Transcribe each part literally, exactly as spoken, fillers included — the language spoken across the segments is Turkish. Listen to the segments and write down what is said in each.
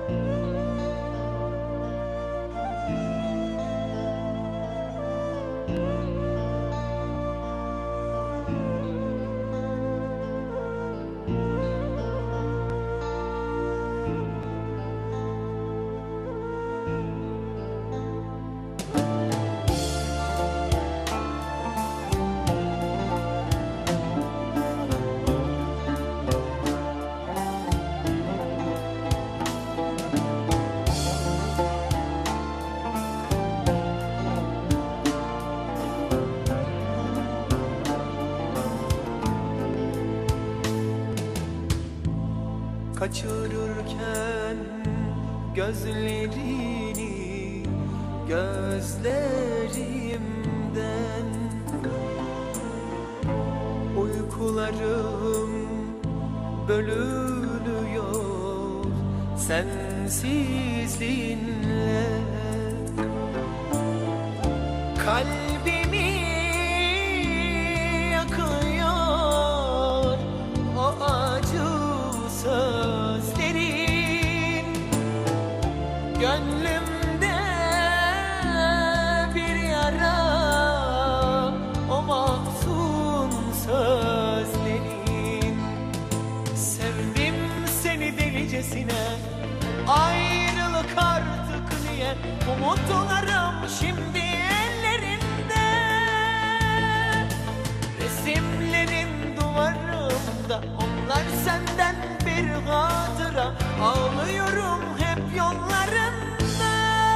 Kaçırırken gözlerini gözlerimden, uykularım bölünüyor sensizliğinle. Kalbimi yakıyor o acı sözlerin, gönlümde bir yara o mahzun sözlerin. Sevdim seni delicesine, ayrılık artık niye? Umutlarım şimdi ellerinde, resimlerin duvarımda, onlar senden bir hatıra. Ağlıyorum hep yollarında.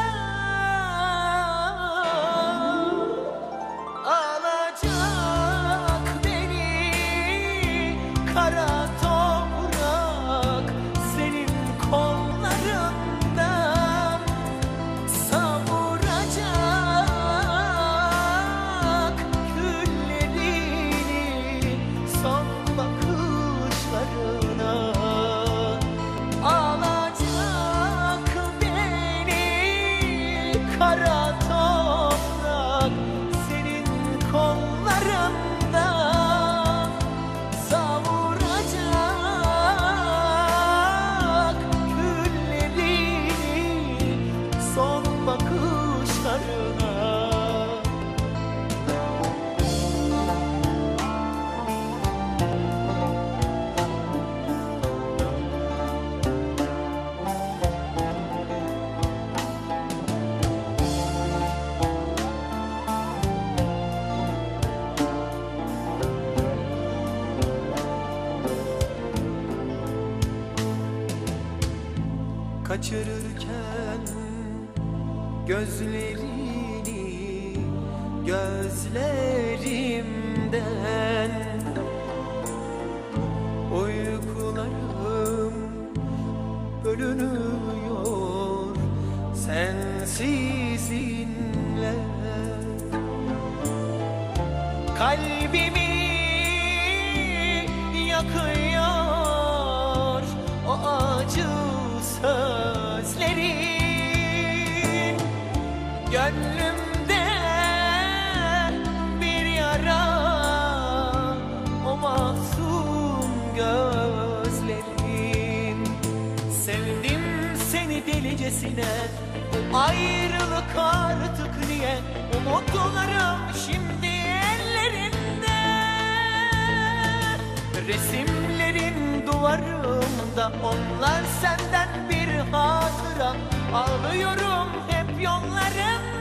Alacak beni kara toprak senin kollarından, savuracak küllerini son bakışlarına. Alacak beni kara toprak senin kollarından, savuracak küllerini son bakışlarına. Kaçırırken gözlerini gözlerimden, uykularım bölünüyor sensizinle. Kalbimi yakıyor o acı sözlerin, gönlümde bir yara o mahzun gözlerin. Sevdim seni delicesine, ayrılık artık niye? Umutlarım şimdi ellerinde, resimlerin duvarımda, onlar senden bir hatıra. Ağlıyorum hep yollarım.